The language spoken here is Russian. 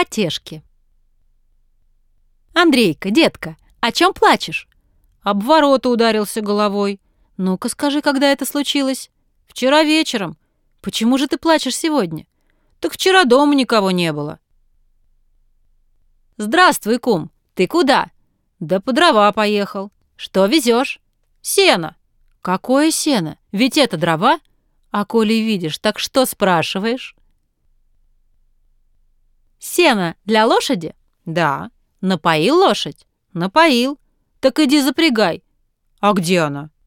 Потешки. Андрейка, детка, о чем плачешь? Об ворота ударился головой. Ну-ка скажи, когда это случилось? Вчера вечером. Почему же ты плачешь сегодня? Так вчера дома никого не было. Здравствуй, кум. Ты куда? Да по дрова поехал. Что везешь? Сено. Какое сено? Ведь это дрова. А коли видишь, так что спрашиваешь? Сено для лошади? Да. Напоил лошадь? Напоил. Так иди запрягай. А где она?